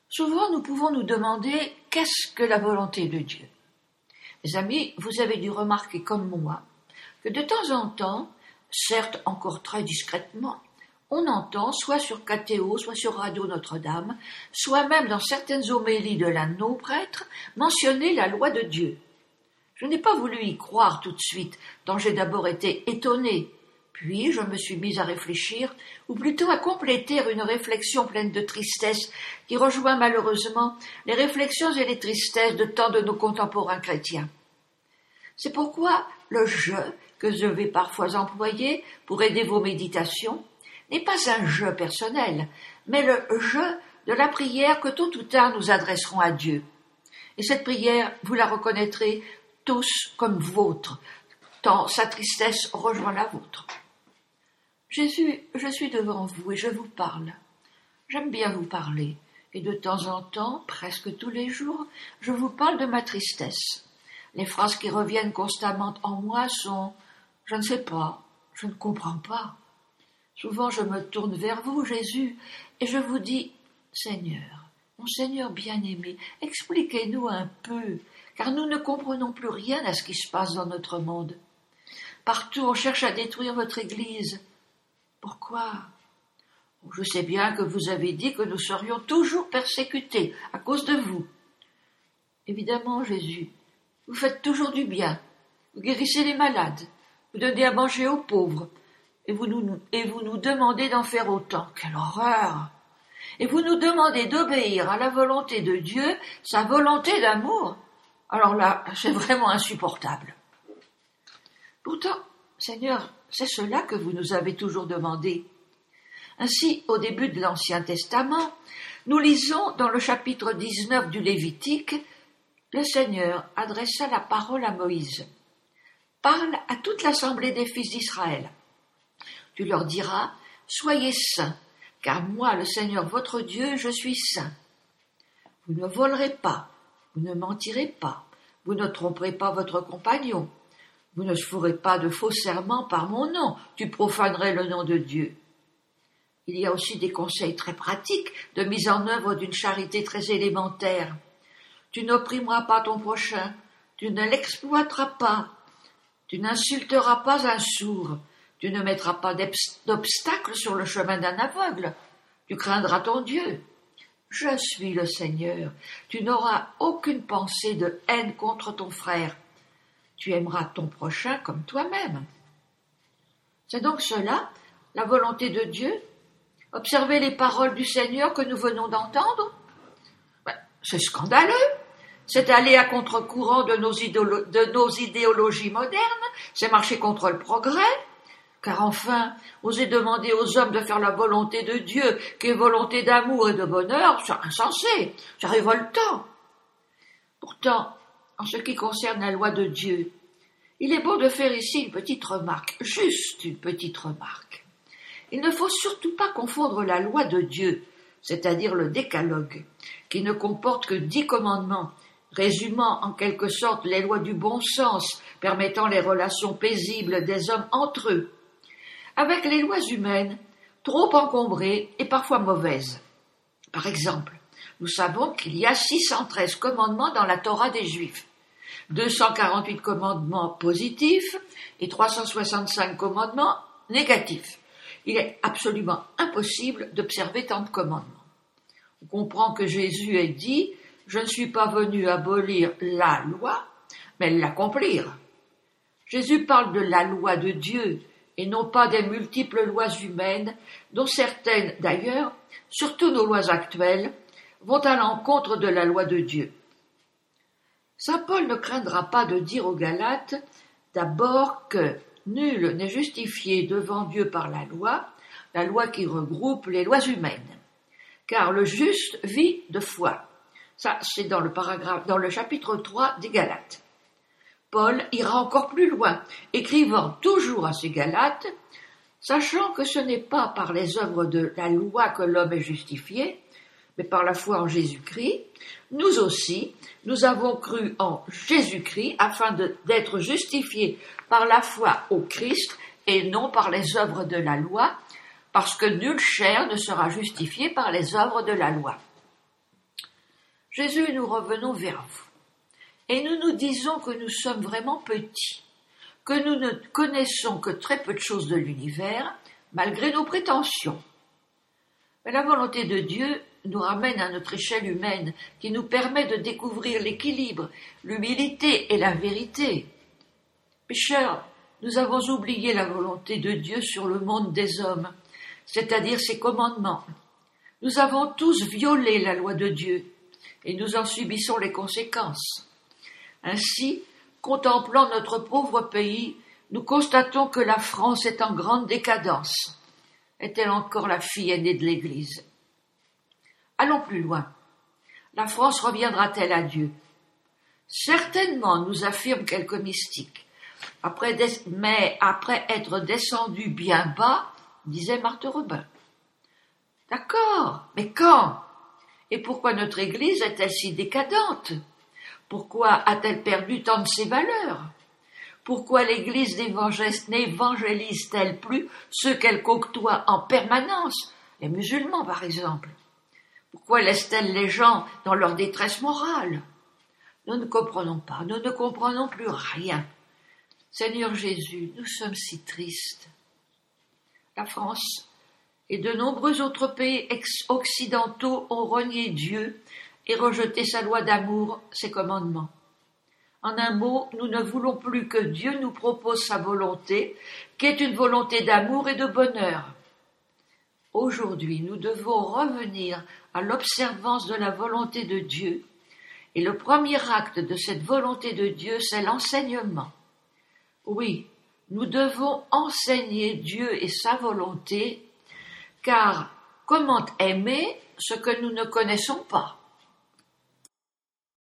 Souvent, nous pouvons nous demander qu'est-ce que la volonté de Dieu. Mes amis, vous avez dû remarquer comme moi que de temps en temps, certes encore très discrètement, on entend, soit sur KTO, soit sur Radio Notre-Dame, soit même dans certaines homélies de l'un de nos prêtres, mentionner la loi de Dieu. Je n'ai pas voulu y croire tout de suite, tant j'ai d'abord été étonné. Puis je me suis mise à réfléchir, ou plutôt à compléter une réflexion pleine de tristesse, qui rejoint malheureusement les réflexions et les tristesses de tant de nos contemporains chrétiens. C'est pourquoi le « je » que je vais parfois employer pour aider vos méditations n'est pas un « je » personnel, mais le « je » de la prière que tôt ou tard nous adresserons à Dieu. Et cette prière, vous la reconnaîtrez tous comme vôtre, tant sa tristesse rejoint la vôtre. Jésus, je suis devant vous et je vous parle. J'aime bien vous parler, et de temps en temps, presque tous les jours, je vous parle de ma tristesse. Les phrases qui reviennent constamment en moi sont « je ne sais pas, je ne comprends pas ». Souvent je me tourne vers vous, Jésus, et je vous dis « Seigneur, mon Seigneur bien-aimé, expliquez-nous un peu, car nous ne comprenons plus rien à ce qui se passe dans notre monde. Partout on cherche à détruire votre Église. Pourquoi ? Je sais bien que vous avez dit que nous serions toujours persécutés à cause de vous. Évidemment, Jésus, vous faites toujours du bien, vous guérissez les malades, vous donnez à manger aux pauvres, et vous nous demandez d'en faire autant. Quelle horreur! Et vous nous demandez d'obéir à la volonté de Dieu, sa volonté d'amour. Alors là, c'est vraiment insupportable. Pourtant, Seigneur, c'est cela que vous nous avez toujours demandé. Ainsi, au début de l'Ancien Testament, nous lisons dans le chapitre 19 du Lévitique, le Seigneur adressa la parole à Moïse. Parle à toute l'assemblée des fils d'Israël. Tu leur diras, soyez saints, car moi, le Seigneur votre Dieu, je suis saint. Vous ne volerez pas, vous ne mentirez pas, vous ne tromperez pas votre compagnon. Vous ne ferez pas de faux serments par mon nom, tu profanerais le nom de Dieu. Il y a aussi des conseils très pratiques de mise en œuvre d'une charité très élémentaire. Tu n'opprimeras pas ton prochain, tu ne l'exploiteras pas, tu n'insulteras pas un sourd, tu ne mettras pas d'obstacle sur le chemin d'un aveugle, tu craindras ton Dieu. Je suis le Seigneur, tu n'auras aucune pensée de haine contre ton frère. Tu aimeras ton prochain comme toi-même. C'est donc cela, la volonté de Dieu? Observez les paroles du Seigneur que nous venons d'entendre? C'est scandaleux. C'est aller à contre-courant de nos idéologies modernes, c'est marcher contre le progrès. Car enfin, oser demander aux hommes de faire la volonté de Dieu, qui est volonté d'amour et de bonheur, c'est insensé, c'est révoltant. Pourtant, en ce qui concerne la loi de Dieu, il est bon de faire ici une petite remarque, juste une petite remarque. Il ne faut surtout pas confondre la loi de Dieu, c'est-à-dire le décalogue, qui ne comporte que 10 commandements, résumant en quelque sorte les lois du bon sens, permettant les relations paisibles des hommes entre eux, avec les lois humaines, trop encombrées et parfois mauvaises. Par exemple, nous savons qu'il y a 613 commandements dans la Torah des Juifs, 248 commandements positifs et 365 commandements négatifs. Il est absolument impossible d'observer tant de commandements. On comprend que Jésus ait dit « Je ne suis pas venu abolir la loi, mais l'accomplir ». Jésus parle de la loi de Dieu et non pas des multiples lois humaines, dont certaines d'ailleurs, surtout nos lois actuelles, vont à l'encontre de la loi de Dieu. Saint Paul ne craindra pas de dire aux Galates d'abord que nul n'est justifié devant Dieu par la loi qui regroupe les lois humaines, car le juste vit de foi. Ça, c'est dans le chapitre 3 des Galates. Paul ira encore plus loin, écrivant toujours à ces Galates, sachant que ce n'est pas par les œuvres de la loi que l'homme est justifié, mais par la foi en Jésus-Christ, nous aussi, nous avons cru en Jésus-Christ afin d'être justifiés par la foi au Christ et non par les œuvres de la loi, parce que nulle chair ne sera justifiée par les œuvres de la loi. Jésus, nous revenons vers vous. Et nous nous disons que nous sommes vraiment petits, que nous ne connaissons que très peu de choses de l'univers, malgré nos prétentions. Mais la volonté de Dieu nous ramène à notre échelle humaine, qui nous permet de découvrir l'équilibre, l'humilité et la vérité. Pécheurs, nous avons oublié la volonté de Dieu sur le monde des hommes, c'est-à-dire ses commandements. Nous avons tous violé la loi de Dieu, et nous en subissons les conséquences. Ainsi, contemplant notre pauvre pays, nous constatons que la France est en grande décadence. Est-elle encore la fille aînée de l'Église? Allons plus loin. La France reviendra-t-elle à Dieu? Certainement, nous affirment quelques mystiques. Mais après être descendu bien bas, disait Marthe Robin. D'accord, mais quand? Et pourquoi notre Église est-elle si décadente? Pourquoi a-t-elle perdu tant de ses valeurs? Pourquoi l'Église n'évangélise-t-elle plus ceux qu'elle côtoie en permanence, les musulmans par exemple? Pourquoi laisse-t-elle les gens dans leur détresse morale? Nous ne comprenons pas, nous ne comprenons plus rien. Seigneur Jésus, nous sommes si tristes. La France et de nombreux autres pays occidentaux ont renié Dieu et rejeté sa loi d'amour, ses commandements. En un mot, nous ne voulons plus que Dieu nous propose sa volonté, qui est une volonté d'amour et de bonheur. Aujourd'hui, nous devons revenir à l'observance de la volonté de Dieu, et le premier acte de cette volonté de Dieu, c'est l'enseignement. Oui, nous devons enseigner Dieu et sa volonté, car comment aimer ce que nous ne connaissons pas?